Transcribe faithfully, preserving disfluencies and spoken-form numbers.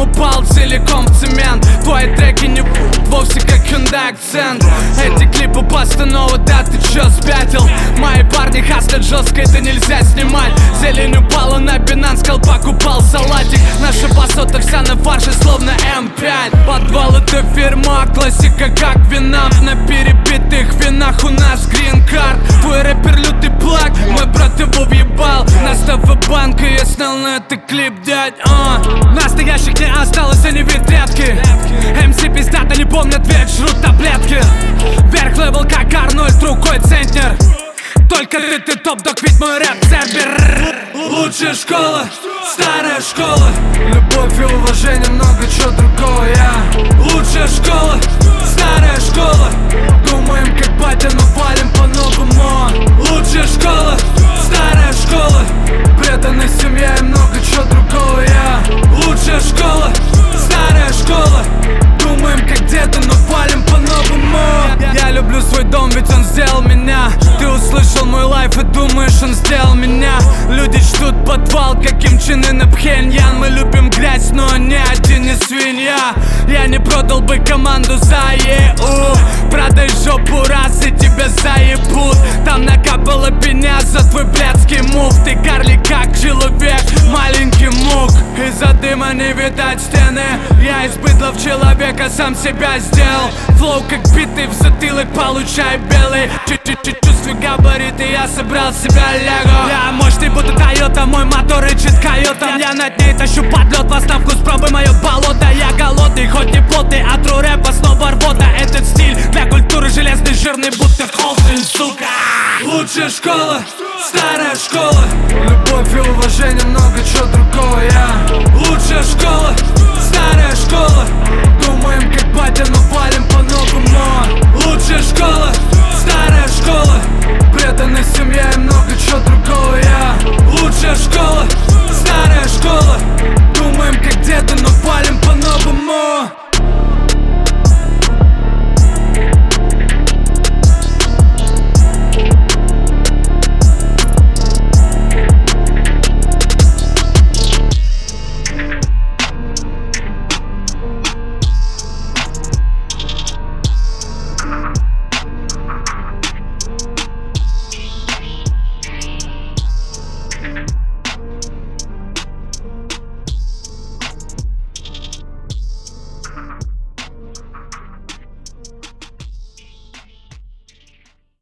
упал целиком в цемент. Твои треки не вовсе как Hyundai Accent. Эти клипы постанова, да ты чё спятил? Мои парни хаслят жестко, это нельзя снимать. Зелень упала на Binance, колпак упал салатик. Наша басота вся на фарше, словно эм пять. Подвал это фирма, классика как вина. На перебитых винах у нас грин-карт. Твой рэпер лютый плак, мой брат его въебал. Настава банка, я снял на это клип, дядь. а. Настоящих не осталось, они ветрятки. эм си пиздата не помнят, ведь жрут таблетки. Вверх левел как Арнольд, рукой центнер. Только ты, ты топ-дог, ведь мой рэп цербер. Лучшая школа, старая школа. Любовь и уважение, много чего другого, я. Лучшая школа, старая школа. Думаем как батя, но валим по-новому. Лучшая школа, старая школа. Преданная семья и много чего другого, я. Лучшая школа, старая школа. Думаем как деда, но валим по-новому. Я люблю свой дом, ведь он сделал меня. Ты услышал мой лайф и думаешь, он сделал меня. Люди ждут подвал, как Ким Чен Ын и Пхеньян. Мы любим грязь, но ни один не свинья. Я не продал бы команду за е у. Продай жопу раз и тебя заебут. Там накапала пеня за твой блядский мув. Ты карлик как человек, маленький мук. Из-за дыма не видать стены. Я из быдлов человека сам себя сделал. Флоу как битый в затылок, получай белый. Чуть-чуть чувствую габариты, я собрал себя лего. Я мощный будто Тойота, мой мотор рычит койотом. Я над ней тащу подлет, вас на вкус, пробуй мое болото. Я голодный, хоть не плотный, а тру рэпа снова рвота. Этот стиль для культуры железный, жирный, будто холстин, сука. Лучшая школа, старая школа. Любовь и уважение, много чего другого, я.